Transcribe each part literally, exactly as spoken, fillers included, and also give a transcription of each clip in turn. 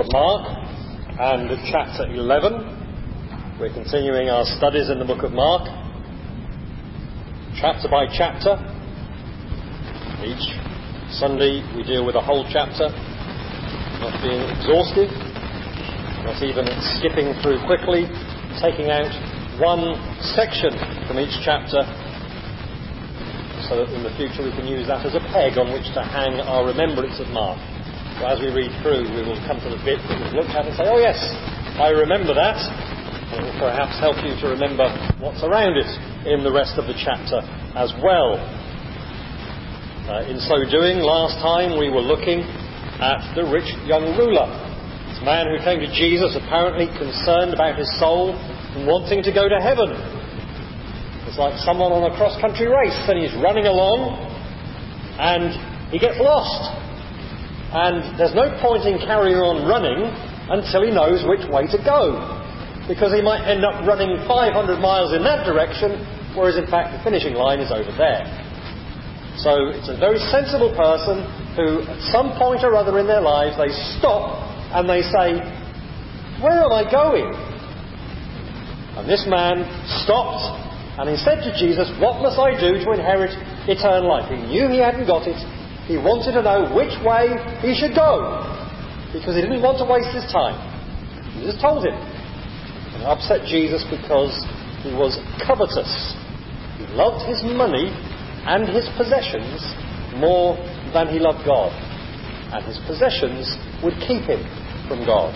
Mark and chapter eleven. We're continuing our studies in the book of Mark, chapter by chapter. Each Sunday we deal with a whole chapter, not being exhaustive, not even skipping through quickly, taking out one section from each chapter so that in the future we can use that as a peg on which to hang our remembrance of Mark. So as we read through, we will come to the bit that we've looked at and say, oh yes, I remember that. It will perhaps help you to remember what's around it in the rest of the chapter as well. Uh, in so doing, last time we were looking at the rich young ruler. This man who came to Jesus apparently concerned about his soul and wanting to go to heaven. It's like someone on a cross-country race and he's running along and he gets lost. And there's no point in carrying on running until he knows which way to go, because he might end up running five hundred miles in that direction, whereas in fact the finishing line is over there. So it's a very sensible person who at some point or other in their lives they stop and they say, where am I going? And this man stopped and he said to Jesus, what must I do to inherit eternal life? He knew he hadn't got it. He wanted to know which way he should go, because he didn't want to waste his time. Jesus told him. And it upset Jesus because he was covetous. He loved his money and his possessions more than he loved God. And his possessions would keep him from God.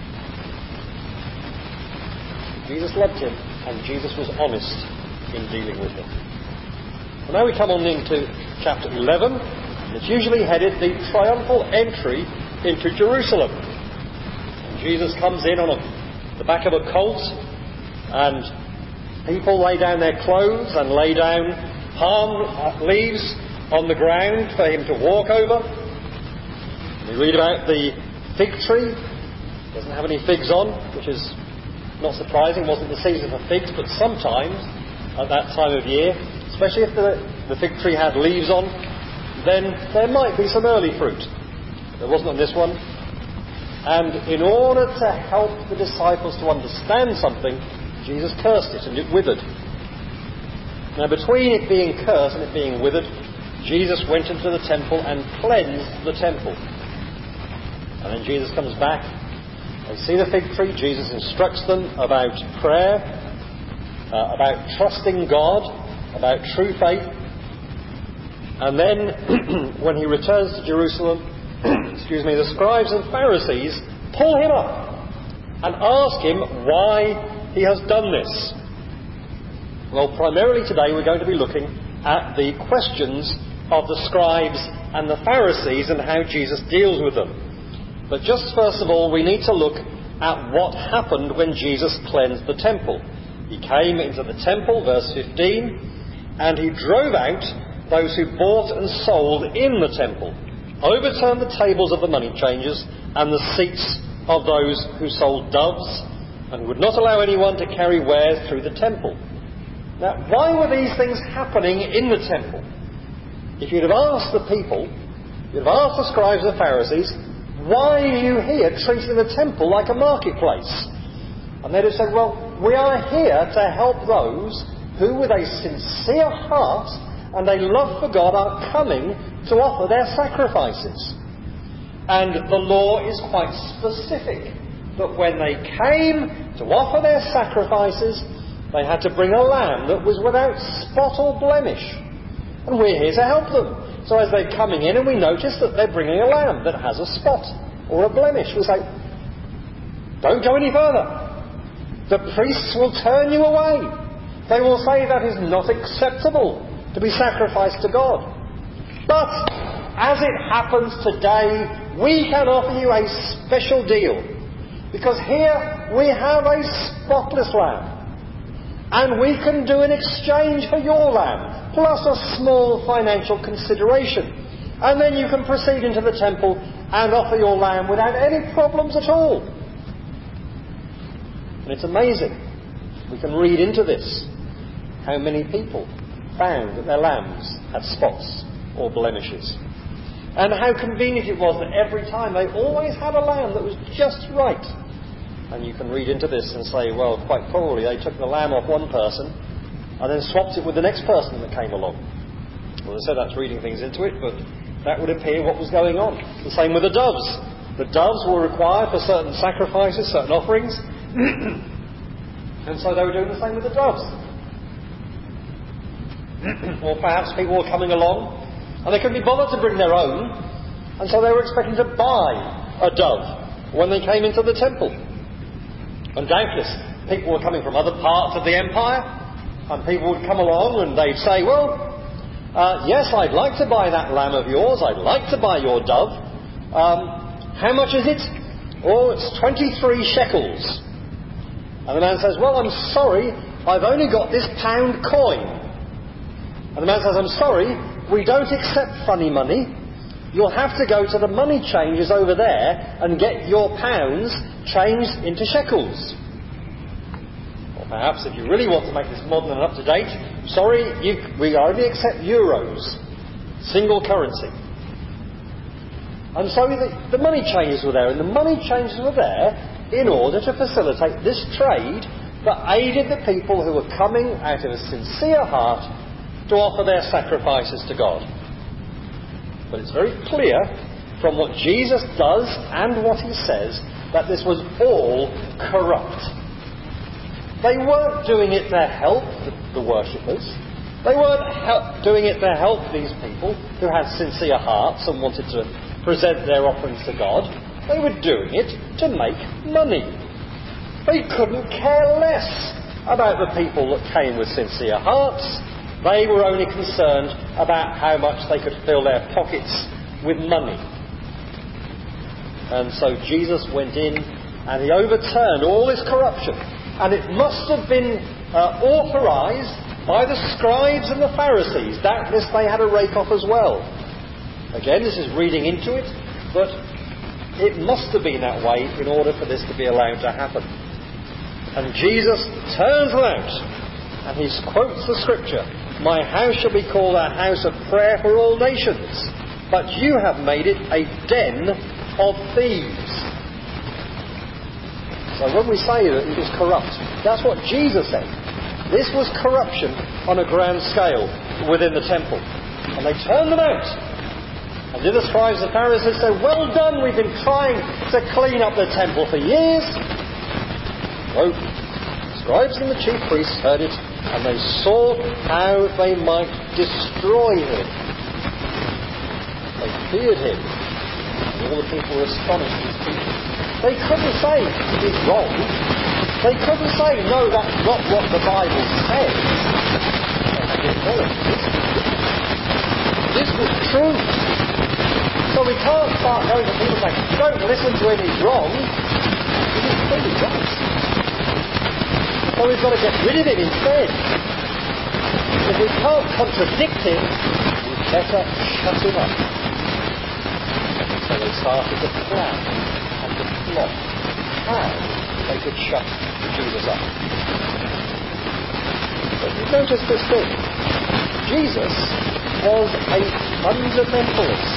Jesus loved him, and Jesus was honest in dealing with him. Well, now we come on into chapter eleven. It's usually headed the triumphal entry into Jerusalem. And Jesus comes in on a, the back of a colt, and people lay down their clothes and lay down palm leaves on the ground for him to walk over. We read about the fig tree. It doesn't have any figs on, which is not surprising. It wasn't the season for figs, but sometimes at that time of year, especially if the, the fig tree had leaves on, then there might be some early fruit. There wasn't on this one. And in order to help the disciples to understand something, Jesus cursed it and it withered. Now between it being cursed and it being withered, Jesus went into the temple and cleansed the temple. And then Jesus comes back. They see the fig tree. Jesus instructs them about prayer, uh, about trusting God, about true faith. And then, when he returns to Jerusalem, excuse me, the scribes and Pharisees pull him up and ask him why he has done this. Well, primarily today we're going to be looking at the questions of the scribes and the Pharisees and how Jesus deals with them. But just first of all, we need to look at what happened when Jesus cleansed the temple. He came into the temple, verse fifteen, and he drove out those who bought and sold in the temple, overturned the tables of the money changers and the seats of those who sold doves, and would not allow anyone to carry wares through the temple. Now, why were these things happening in the temple? If you'd have asked the people, you'd have asked the scribes and Pharisees, why are you here treating the temple like a marketplace? And they'd have said, well, we are here to help those who with a sincere heart and a love for God are coming to offer their sacrifices. And the law is quite specific that when they came to offer their sacrifices, they had to bring a lamb that was without spot or blemish. And we're here to help them. So as they're coming in and we notice that they're bringing a lamb that has a spot or a blemish, we say, don't go any further. The priests will turn you away. They will say that is not acceptable to be sacrificed to God. But as it happens today, we can offer you a special deal, because here we have a spotless lamb, and we can do an exchange for your lamb plus a small financial consideration, and then you can proceed into the temple and offer your lamb without any problems at all. And it's amazing, we can read into this how many people found that their lambs had spots or blemishes. And how convenient it was that every time they always had a lamb that was just right. And you can read into this and say, well, quite probably they took the lamb off one person and then swapped it with the next person that came along. Well, I said that's reading things into it, but that would appear what was going on. The same with the doves. The doves were required for certain sacrifices, certain offerings. And so they were doing the same with the doves. Or perhaps people were coming along and they couldn't be bothered to bring their own, and so they were expecting to buy a dove when they came into the temple. And doubtless people were coming from other parts of the empire, and people would come along and they'd say, well, uh, yes, I'd like to buy that lamb of yours, I'd like to buy your dove. Um, how much is it? Oh, it's twenty-three shekels. And the man says, well, I'm sorry, I've only got this pound coin. And the man says, I'm sorry, we don't accept funny money. You'll have to go to the money changers over there and get your pounds changed into shekels. Or perhaps if you really want to make this modern and up to date, sorry, you, we only accept euros, single currency. And so the, the money changers were there, and the money changers were there in order to facilitate this trade that aided the people who were coming out of a sincere heart to offer their sacrifices to God. But it's very clear from what Jesus does and what he says that this was all corrupt. They weren't doing it to help the, the worshippers. They weren't help, doing it to help these people who had sincere hearts and wanted to present their offerings to God. They were doing it to make money. They couldn't care less about the people that came with sincere hearts. They were only concerned about how much they could fill their pockets with money. And so Jesus went in and he overturned all this corruption. And it must have been uh, authorised by the scribes and the Pharisees. Doubtless they had a rake off as well. Again, this is reading into it, but it must have been that way in order for this to be allowed to happen. And Jesus turns them out and he quotes the scripture, my house shall be called a house of prayer for all nations, but you have made it a den of thieves. So when we say that it was corrupt, that's what Jesus said. This was corruption on a grand scale within the temple. And they turned them out. And did the scribes and Pharisees say, well done, we've been trying to clean up the temple for years? No. The scribes and the chief priests heard it, and they sought how they might destroy him. They feared him. And all the people were astonished at his teaching. They couldn't say he's wrong. They couldn't say, no, that's not what the Bible says. They didn't know it. This was true. So we can't start going to people saying, don't listen to him, he's wrong. He's clearly right. So we've got to get rid of him instead. If we can't contradict him, we'd better shut him up. So they started to plan and to plot how they could shut Jesus up. But you notice this thing. Jesus was a fundamentalist.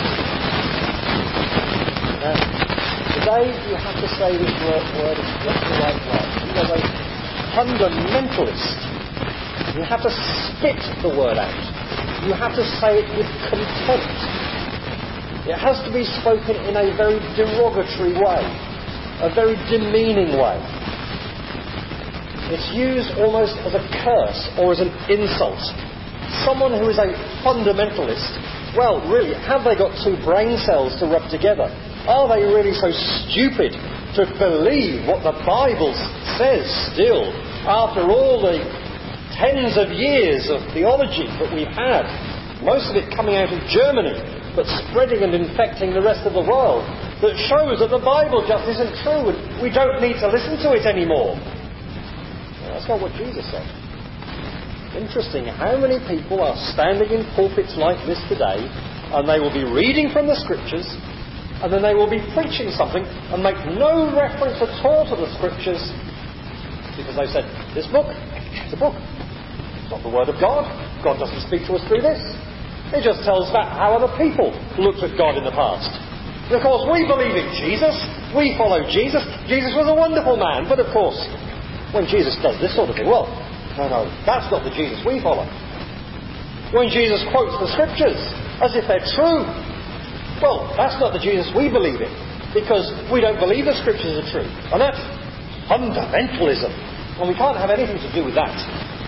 Now, today you have to say this word, word in just the right way. He was a fundamentalist. You have to spit the word out. You have to say it with contempt. It has to be spoken in a very derogatory way, a very demeaning way. It's used almost as a curse or as an insult. Someone who is a fundamentalist, well, really, have they got two brain cells to rub together? Are they really so stupid to believe what the Bible says still, after all the tens of years of theology that we've had, most of it coming out of Germany, but spreading and infecting the rest of the world, that shows that the Bible just isn't true and we don't need to listen to it anymore? Well, that's not what Jesus said. Interesting how many people are standing in pulpits like this today, and they will be reading from the Scriptures, and then they will be preaching something and make no reference at all to the Scriptures, because they said, this book, it's a book. It's not the Word of God. God doesn't speak to us through this. It just tells about how other people looked at God in the past. And of course, we believe in Jesus. We follow Jesus. Jesus was a wonderful man. But of course, when Jesus does this sort of thing, well, no, no, that's not the Jesus we follow. When Jesus quotes the Scriptures as if they're true, well, that's not the Jesus we believe in. Because we don't believe the Scriptures are true. And that's fundamentalism. And we can't have anything to do with that.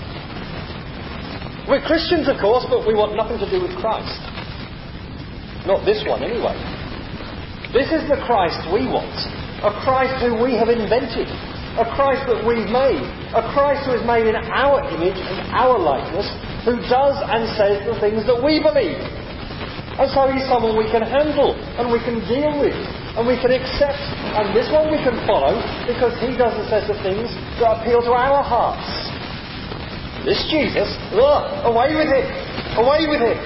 We're Christians, of course, but we want nothing to do with Christ. Not this one, anyway. This is the Christ we want. A Christ who we have invented. A Christ that we've made. A Christ who is made in our image and our likeness, who does and says the things that we believe. And so he's someone we can handle, and we can deal with, and we can accept. And this one we can follow, because he does and says the things that appeal to our hearts. This Jesus, ugh, away with him! Away with him!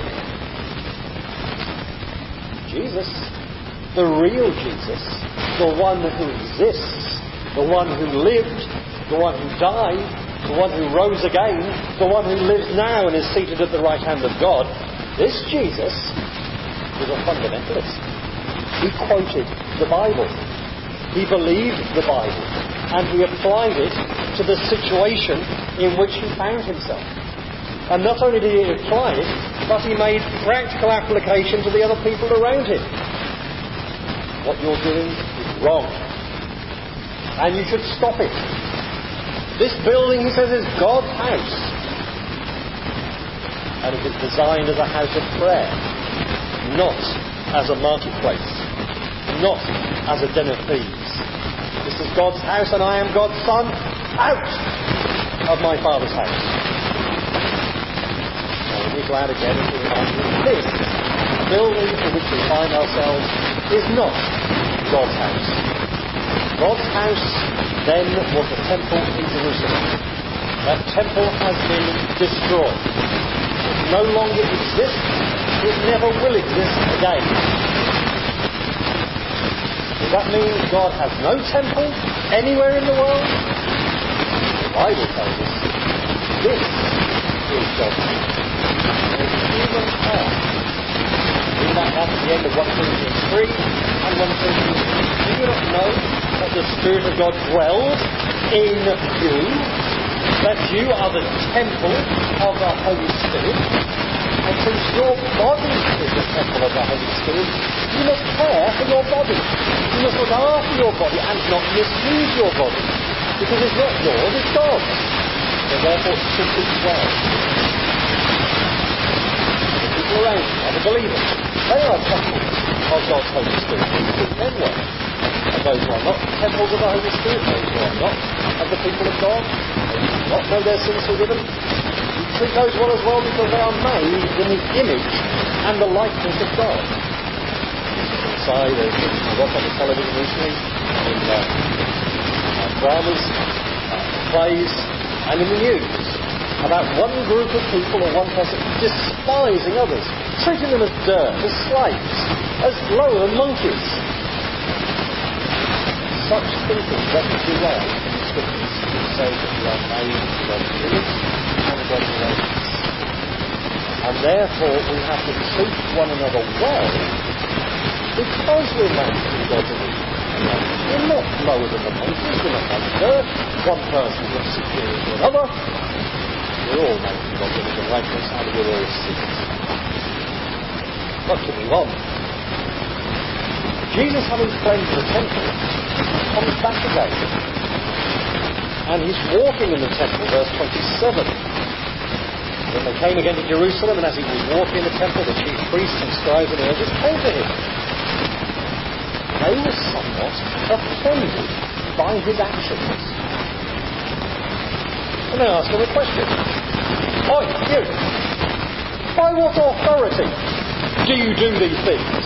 Jesus, the real Jesus, the one who exists, the one who lived, the one who died, the one who rose again, the one who lives now and is seated at the right hand of God, this Jesus was a fundamentalist. He quoted the Bible. He believed the Bible. And he applied it to the situation in which he found himself. And not only did he apply it, but he made practical application to the other people around him. What you're doing is wrong. And you should stop it. This building, he says, is God's house. And it is designed as a house of prayer, not as a marketplace, not as a den of thieves. This is God's house and I am God's son. Out of my Father's house. Now we're glad again to remind you that this building in which we find ourselves is not God's house. God's house then was the temple in Jerusalem. That temple has been destroyed. It no longer exists. It never will exist again. Does that mean God has no temple anywhere in the world? The Bible tells us this is God's temple. It's human heart. Read that at the end of First Corinthians three and First Corinthians two. Do you not know that the Spirit of God dwells in you? That you are the temple of the Holy Spirit? And since your body is the temple of the Holy Spirit, you must care for your body. You must look after your body and not misuse your body. Because it's not yours, it's God's. So therefore, treat it well. The people around you are the believers. They are temples of God's Holy Spirit. You treat them well. And those who are not temples of the Holy Spirit, those who are not of the people of God, those who do not know their sins forgiven, treat those well as well because they are made in the image and the likeness of God. Inside, there's been a lot on the television recently, in uh, uh, dramas, uh, plays, and in the news, about one group of people or one person despising others, treating them as dirt, as slaves, as lower than monkeys. Such thinking doesn't do well in the Scriptures. It says that we are made in God's image and God's likeness. And therefore we have to treat one another well because we're made in God's image. We're not lower than the monkeys, we're not like dirt. One person is not superior to another. We're all made in God's image and likeness, and we're all sinners. But to move on, Jesus, having cleansed the temple, comes back again. And he's walking in the temple, verse twenty-seven. When they came again to Jerusalem, and as he was walking in the temple, the chief priests and scribes and elders came to him. They were somewhat offended by his actions. And they asked him a question. Oi, you! By what authority do you do these things?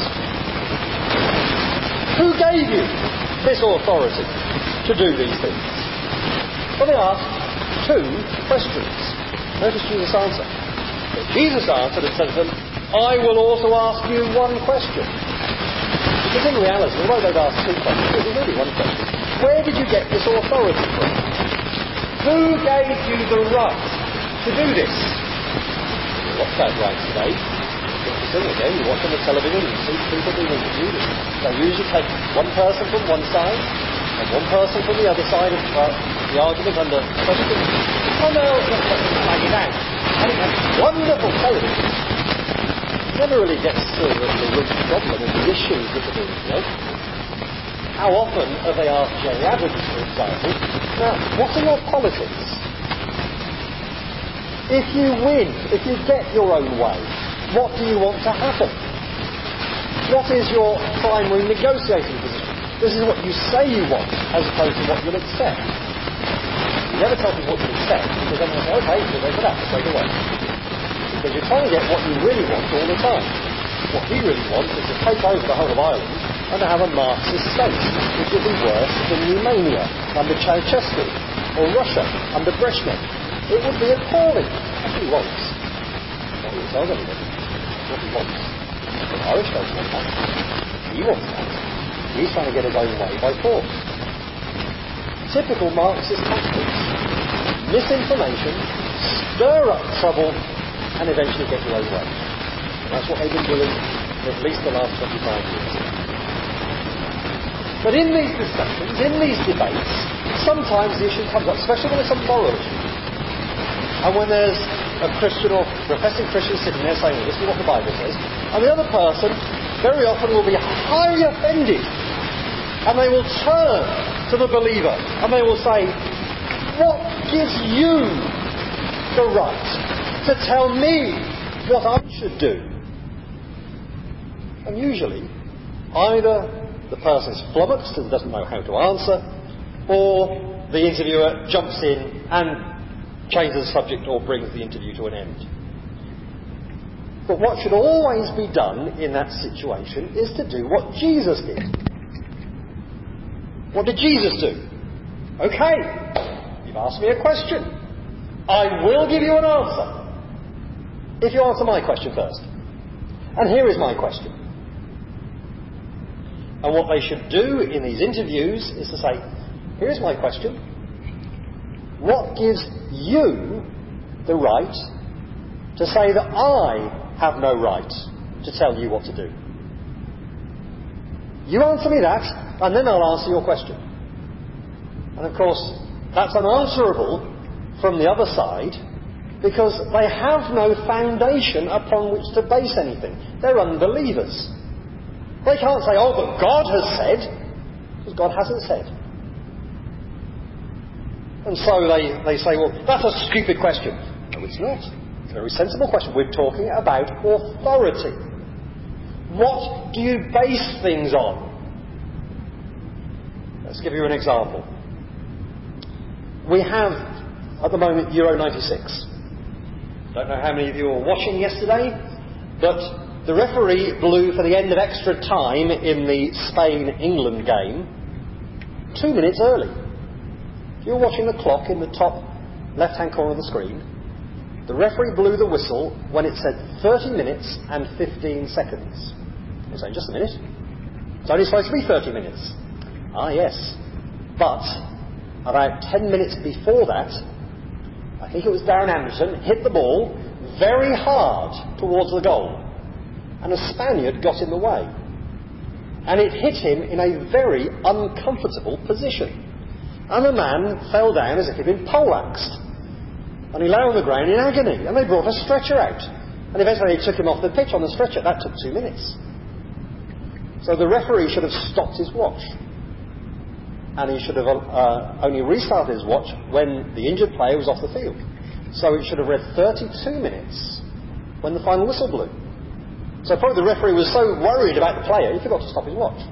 Who gave you this authority to do these things? Well, they asked two questions. Notice Jesus' answer. But Jesus answered and said to them, I will also ask you one question. Because in reality, although they'd asked two questions, it was really one question. Where did you get this authority from? Who gave you the right to do this? What's that right today? The thing again, you watch on the television, you see people being interviewed. They usually take one person from one side and one person from the other side of uh, the argument under question. Oh no, let's flag it out. And it has wonderful television. It never really gets to the, the root problem of the issues that are being dealt. How often are they asked Jay Adams, for example, now, what are your politics? If you win, if you get your own way, what do you want to happen? What is your primary negotiating position? This is what you say you want, as opposed to what you'll accept. You never tell people what you'll accept, because then they'll say, okay, we'll go for that straight away. Because you're trying to get what you really want all the time. What he really wants is to take over the whole of Ireland and to have a Marxist state, which would be worse than Romania under Ceausescu, or Russia under Brezhnev. It would be appalling. That's what he wants. Not what he tells anybody. What he wants. The Irish don't want that. He wants that. He's trying to get his own way by force. Typical Marxist tactics. Misinformation, stir up trouble, and eventually get your own way. And that's what they've been doing for at least the last twenty-five years. But in these discussions, in these debates, sometimes the issue comes up, especially when it's a moral issue. And when there's a Christian or professing Christian sitting there saying, well, this is what the Bible says, and the other person very often will be highly offended, and they will turn to the believer, and they will say, what gives you the right to tell me what I should do? And usually, either the person's flummoxed and doesn't know how to answer, or the interviewer jumps in and changes the subject or brings the interview to an end. But what should always be done in that situation is to do what Jesus did. What did Jesus do? Okay, you've asked me a question. I will give you an answer. If you answer my question first. And here is my question. And what they should do in these interviews is to say, here's my question. What gives you the right to say that I have no right to tell you what to do? You answer me that, and then I'll answer your question. And of course, that's unanswerable from the other side, because they have no foundation upon which to base anything. They're unbelievers. They can't say, oh, but God has said, because God hasn't said. And so they, they say, well, that's a stupid question. No, it's not. It's a very sensible question. We're talking about authority. What do you base things on? Let's give you an example. We have, at the moment, Euro ninety-six. Don't know how many of you were watching yesterday, but the referee blew for the end of extra time in the Spain-England game two minutes early. If you're watching the clock in the top left-hand corner of the screen, the referee blew the whistle when it said thirty minutes and fifteen seconds. You're saying, just a minute? It's only supposed to be thirty minutes. Ah, yes. But about ten minutes before that, I think it was Darren Anderson, hit the ball very hard towards the goal. And a Spaniard got in the way. And it hit him in a very uncomfortable position. And the man fell down as if he'd been poleaxed. And he lay on the ground in agony. And they brought a stretcher out. And eventually they took him off the pitch on the stretcher. That took two minutes. So the referee should have stopped his watch. And he should have uh, only restarted his watch when the injured player was off the field. So it should have read thirty-two minutes when the final whistle blew. So probably the referee was so worried about the player, he forgot to stop his watch.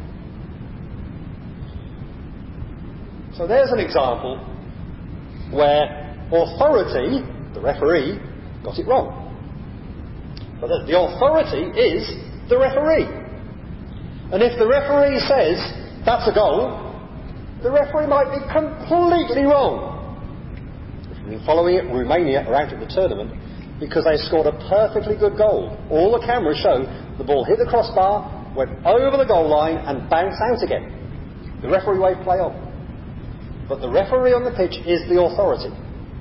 So there's an example where authority, the referee, got it wrong. But the authority is the referee. And if the referee says, that's a goal, the referee might be completely wrong. If you've been following it, Romania are out of the tournament because they scored a perfectly good goal. All the cameras show the ball hit the crossbar, went over the goal line and bounced out again. The referee waved play on. But the referee on the pitch is the authority.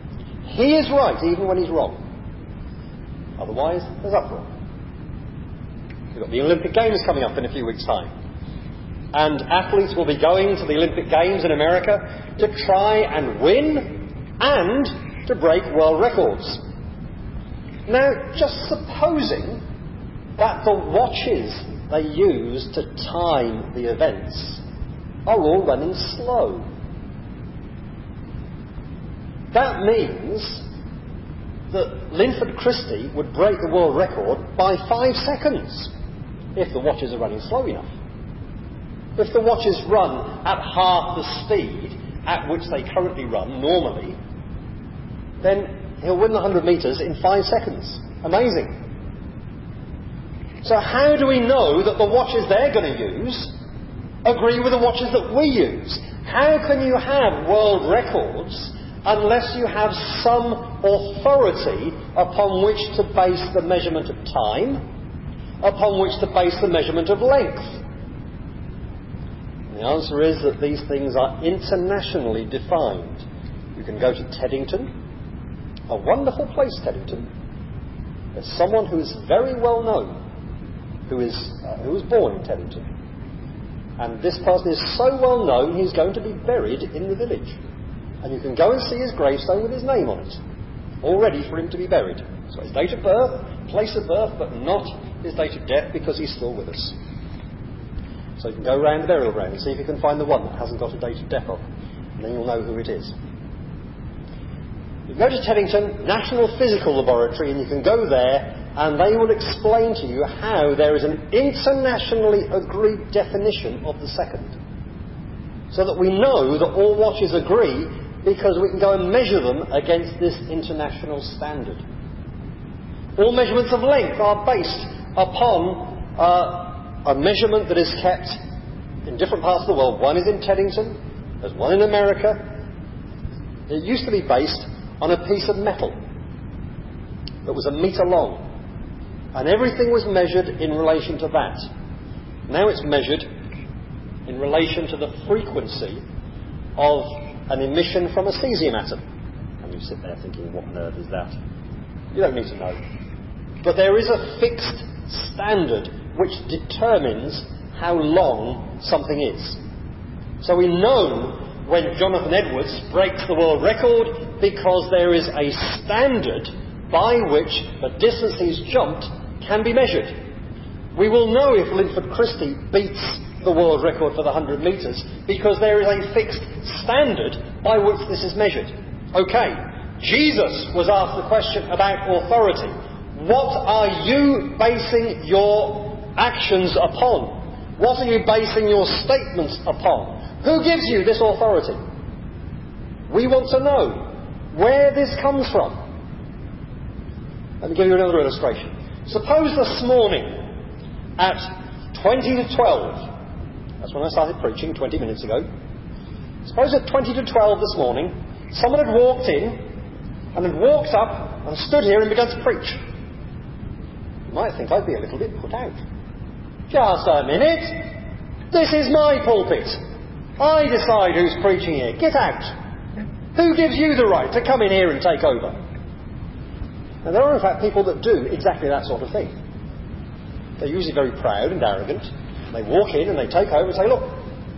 He is right even when he's wrong. Otherwise, there's uproar. We've got the Olympic Games coming up in a few weeks' time. And athletes will be going to the Olympic Games in America to try and win and to break world records. Now, just supposing that the watches they use to time the events are all running slow. That means that Linford Christie would break the world record by five seconds if the watches are running slow enough. If the watches run at half the speed at which they currently run normally, then he'll win the one hundred metres in five seconds. Amazing. So how do we know that the watches they're going to use agree with the watches that we use? How can you have world records unless you have some authority upon which to base the measurement of time, upon which to base the measurement of length? And the answer is that these things are internationally defined. You can go to Teddington, a wonderful place, Teddington. There's someone who is very well known, who is uh, who was born in Teddington. And this person is so well known, he's going to be buried in the village. And you can go and see his gravestone with his name on it, all ready for him to be buried. So his date of birth, place of birth, but not his date of death, because he's still with us. So you can go around the burial ground and see if you can find the one that hasn't got a date of death on, and then you'll know who it is. You can go to Teddington National Physical Laboratory, and you can go there, and they will explain to you how there is an internationally agreed definition of the second. So that we know that all watches agree, because we can go and measure them against this international standard. All measurements of length are based upon uh, a measurement that is kept in different parts of the world. One is in Teddington, there's one in America. It used to be based on a piece of metal that was a metre long. And everything was measured in relation to that. Now it's measured in relation to the frequency of an emission from a cesium atom. And you sit there thinking, what on earth is that? You don't need to know. But there is a fixed standard which determines how long something is. So we know when Jonathan Edwards breaks the world record because there is a standard by which the distance he's jumped can be measured. We will know if Linford Christie beats the world record for the one hundred metres because there is a fixed standard by which this is measured. Okay, Jesus was asked the question about authority. What are you basing your actions upon? What are you basing your statements upon? Who gives you this authority? We want to know where this comes from. Let me give you another illustration. Suppose this morning at twenty to twelve, that's when I started preaching twenty minutes ago. Suppose at twenty to twelve this morning, someone had walked in and had walked up and stood here and begun to preach. You might think I'd be a little bit put out. Just a minute. This is my pulpit. I decide who's preaching here. Get out. Who gives you the right to come in here and take over? And there are in fact people that do exactly that sort of thing. They're usually very proud and arrogant. They walk in and they take over and say, look,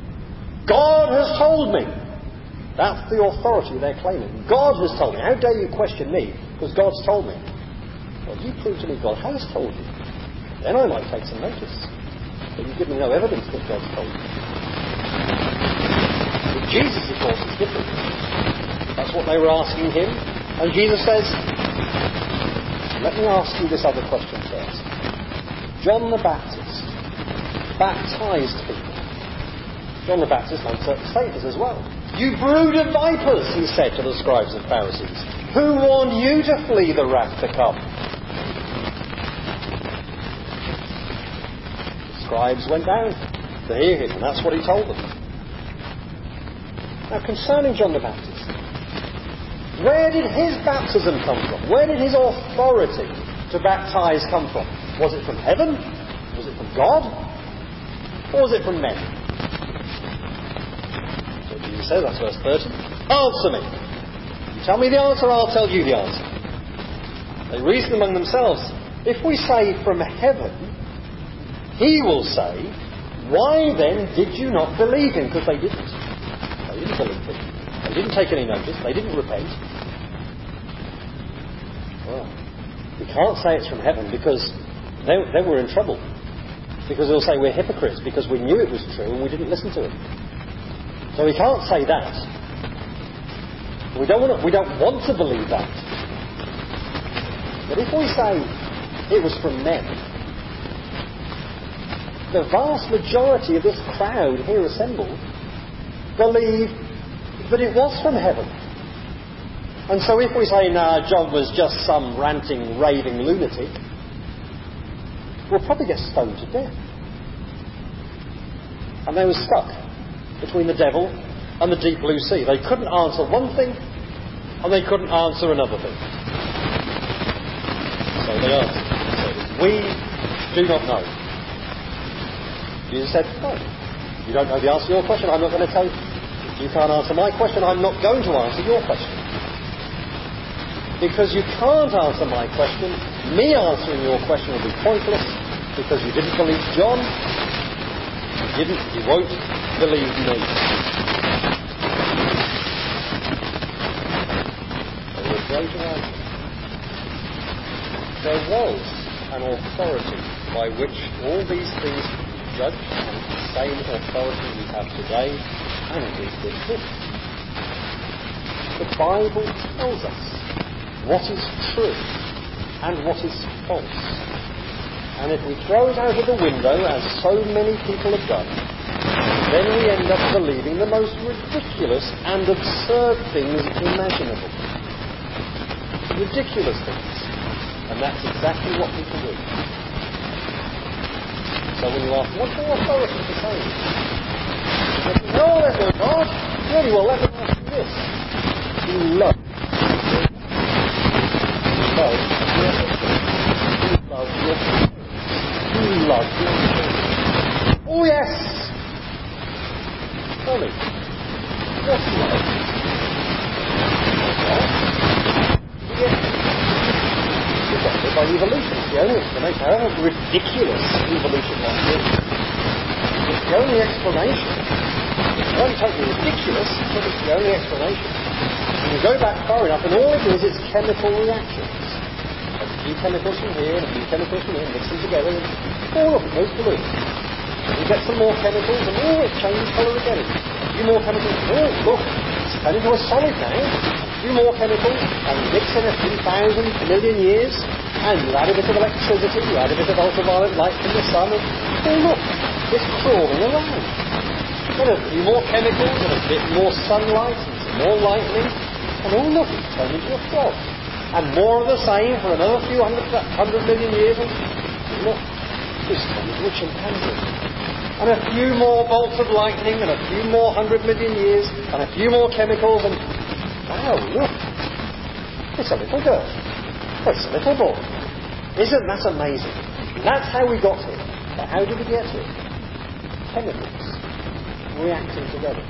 God has told me. That's the authority they're claiming. God has told me. How dare you question me because God's told me? Well, you prove to me God has told you. Then I might take some notice. But you give me no evidence that God's told you. But Jesus, of course, is different. That's what they were asking him. And Jesus says, let me ask you this other question first. John the Baptist baptized people. John the Baptist made certain statements as well. You brood of vipers, he said to the scribes and Pharisees. Who warned you to flee the wrath to come? The scribes went down to hear him, and that's what he told them. Now, concerning John the Baptist, where did his baptism come from? Where did his authority to baptize come from? Was it from heaven? Was it from God? Or was it from men? So Jesus says, that's verse thirty. Answer me. You tell me the answer, I'll tell you the answer. They reasoned among themselves. If we say from heaven, he will say, why then did you not believe him? Because they didn't. They didn't believe him. They didn't take any notice. They didn't repent. Well, we can't say it's from heaven because they, they were in trouble. Because they'll say we're hypocrites because we knew it was true and we didn't listen to it. So we can't say that. We don't want to, we don't want to believe that. But if we say it was from men, the vast majority of this crowd here assembled believe that it was from heaven. And so if we say, nah, John was just some ranting, raving lunatic, we'll probably get stoned to death. And they were stuck between the devil and the deep blue sea. They couldn't answer one thing and they couldn't answer another thing. So they answered. We do not know. Jesus said, no. You don't know the answer to your question, I'm not going to tell you. If you can't answer my question, I'm not going to answer your question. Because you can't answer my question, me answering your question will be pointless, because you didn't believe John, you didn't, you won't believe me. They were great around. There was an authority by which all these things judged, and it's the same authority we have today, and it is with this. The Bible tells us what is true and what is false. And if we throw it out of the window, as so many people have done, then we end up believing the most ridiculous and absurd things imaginable. Ridiculous things. And that's exactly what people do. So when you ask, what's your authority for saying this? You say, no, there's no God. Really, well, let me ask you this. You love. You love your You love your You love your Oh, yes. Tell me. What's love? Yes. We've got it by evolution. It's the only explanation. However ridiculous evolution might be, it's the only explanation. It's not totally ridiculous, but it's the only explanation. And you go back far enough, and all it is is chemical reactions. A few chemicals from here, and a few chemicals from here, mix them together, and all of it goes blue. You get some more chemicals, and oh, it changes colour again. A few more chemicals, oh, look, it's turned into a solid now. A few more chemicals, and mix in a few thousand, a million years, and you add a bit of electricity, you add a bit of ultraviolet light from the sun, and oh look, it's crawling around. Then a few more chemicals, and a bit more sunlight, and some more lightning, and oh look, it's turned into a frog. And more of the same for another few hundred, hundred million years, and look, it's turned into a chimpanzee. And a few more bolts of lightning, and a few more hundred million years, and a few more chemicals, and wow, look, it's a little girl. It's a little boy. Isn't that amazing? That's how we got here. But how did we get here? Chemicals reacting together.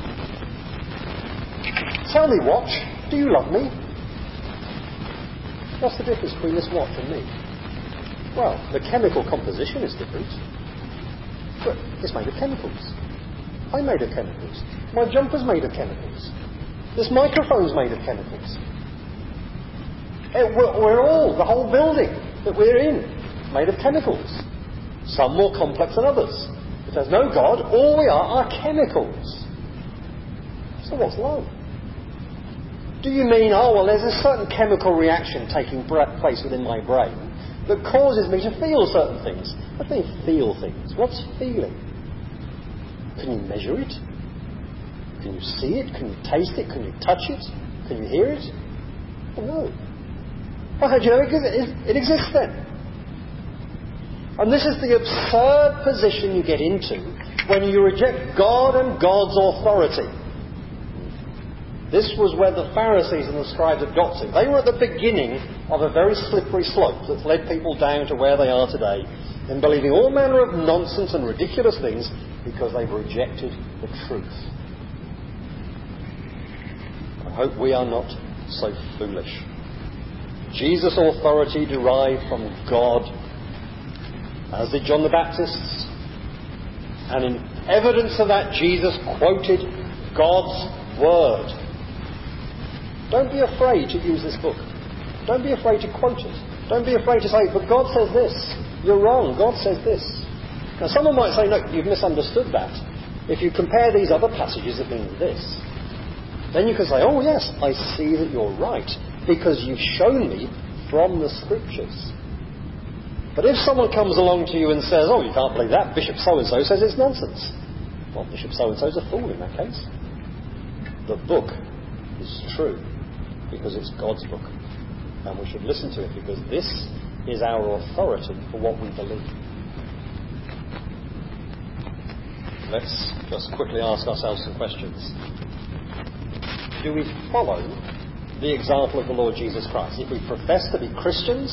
Tell me, watch, do you love me? What's the difference between this watch and me? Well, the chemical composition is different, but it's made of chemicals. I'm made of chemicals. My jumper's made of chemicals. This microphone's made of chemicals. It, we're, we're all, the whole building that we're in, made of chemicals. Some more complex than others. If there's no God, all we are are chemicals. So what's love? Do you mean, oh, well, there's a certain chemical reaction taking place within my brain that causes me to feel certain things? What do you mean, feel things? What's feeling? Can you measure it? Can you see it? Can you taste it? Can you touch it? Can you hear it? Oh, no. Well, how do you know it, it exists then? And this is the absurd position you get into when you reject God and God's authority. This was where the Pharisees and the scribes had got to. They were at the beginning of a very slippery slope that's led people down to where they are today, in believing all manner of nonsense and ridiculous things because they've rejected the truth. I hope we are not so foolish. Jesus' authority derived from God, as did John the Baptist's, And in evidence of that, Jesus quoted God's word. Don't be afraid to use this book. Don't be afraid to quote it. Don't be afraid to say, but God says this. You're wrong. God says this. Now, someone might say, no, you've misunderstood that. If you compare these other passages, it means this. Then you can say, oh, yes, I see that you're right, because you've shown me from the Scriptures. But if someone comes along to you and says, oh, you can't believe that, Bishop so-and-so says it's nonsense. Well, Bishop so-and-so's a fool in that case. The book is true, because it's God's book. And we should listen to it, because this is our authority for what we believe. Let's just quickly ask ourselves some questions. Do we follow the example of the Lord Jesus Christ? If we profess to be Christians,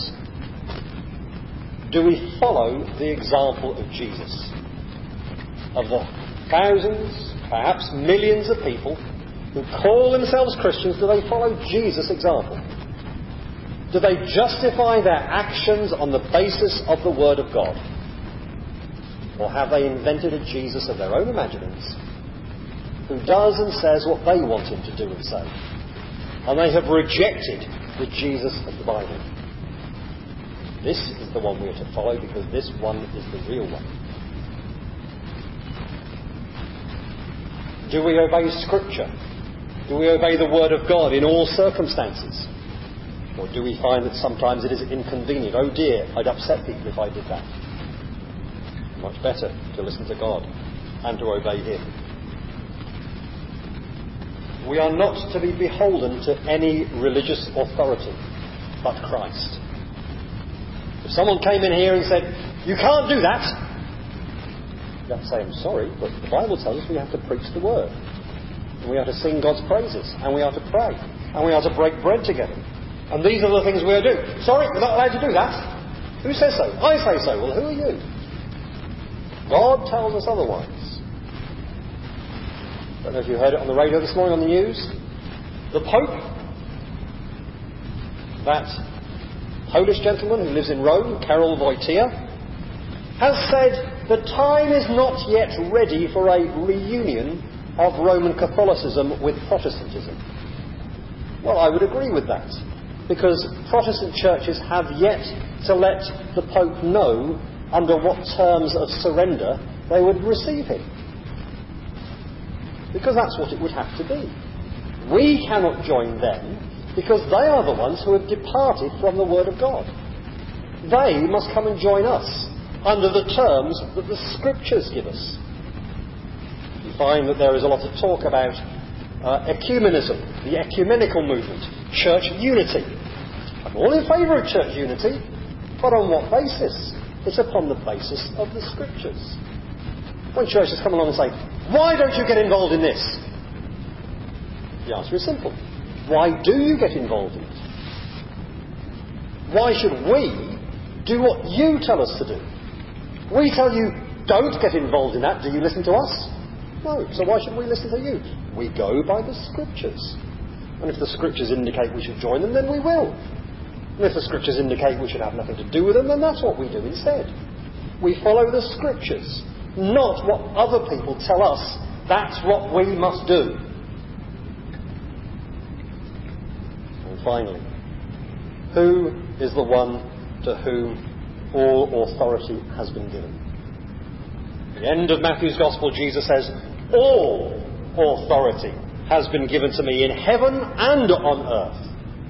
do we follow the example of Jesus? Of the thousands, perhaps millions of people who call themselves Christians, do they follow Jesus' example? Do they justify their actions on the basis of the Word of God? Or have they invented a Jesus of their own imaginings who does and says what they want him to do and say? And they have rejected the Jesus of the Bible. This is the one we are to follow, because this one is the real one. Do we obey Scripture? Do we obey the Word of God in all circumstances? Or do we find that sometimes it is inconvenient? Oh dear, I'd upset people if I did that. Much better to listen to God and to obey Him. We are not to be beholden to any religious authority but Christ. If someone came in here and said, you can't do that, you have to say, I'm sorry, but the Bible tells us we have to preach the Word. And we are to sing God's praises, and we are to pray, and we are to break bread together. And these are the things we are to do. Sorry, we're not allowed to do that. Who says so? I say so. Well, who are you? God tells us otherwise. I don't know if you heard it on the radio this morning on the news. The Pope, that Polish gentleman who lives in Rome, Karol Wojtyła, has said the time is not yet ready for a reunion of Roman Catholicism with Protestantism. Well, I would agree with that, because Protestant churches have yet to let the Pope know under what terms of surrender they would receive him. Because that's what it would have to be. We cannot join them because they are the ones who have departed from the Word of God. They must come and join us under the terms that the Scriptures give us. You find that there is a lot of talk about uh, ecumenism, the ecumenical movement, church unity. I'm all in favour of church unity, but on what basis? It's upon the basis of the Scriptures. When churches come along and say, why don't you get involved in this? The answer is simple. Why do you get involved in it? Why should we do what you tell us to do? We tell you, don't get involved in that. Do you listen to us? No. So why should we listen to you? We go by the Scriptures. And if the Scriptures indicate we should join them, then we will. And if the Scriptures indicate we should have nothing to do with them, then that's what we do instead. We follow the Scriptures, not what other people tell us that's what we must do. And finally, who is the one to whom all authority has been given? At the end of Matthew's Gospel, Jesus says, all authority has been given to me in heaven and on earth.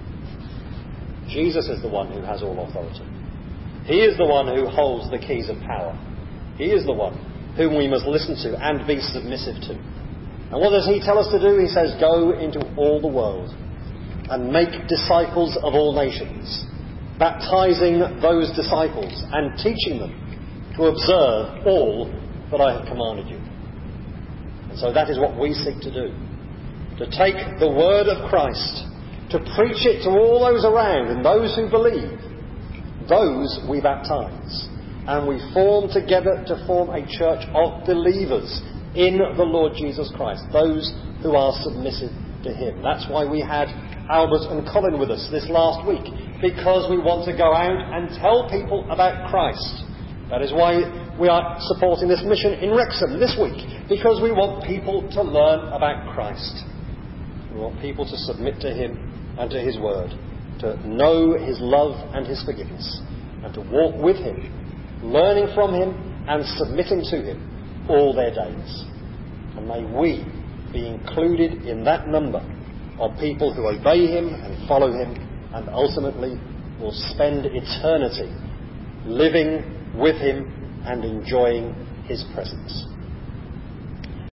Jesus is the one who has all authority. He is the one who holds the keys of power. He is the one whom we must listen to and be submissive to. And what does he tell us to do? He says, go into all the world and make disciples of all nations, baptizing those disciples and teaching them to observe all that I have commanded you. And so that is what we seek to do. To take the word of Christ, to preach it to all those around and those who believe. Those we baptize. And we form together to form a church of believers in the Lord Jesus Christ. Those who are submissive to Him. That's why we had Albert and Colin with us this last week. Because we want to go out and tell people about Christ. That is why we are supporting this mission in Wrexham this week because we want people to learn about Christ. We want people to submit to him and to his word, to know his love and his forgiveness, and to walk with him, learning from him and submitting to him all their days. And may we be included in that number of people who obey him and follow him and ultimately will spend eternity living with him and enjoying his presence.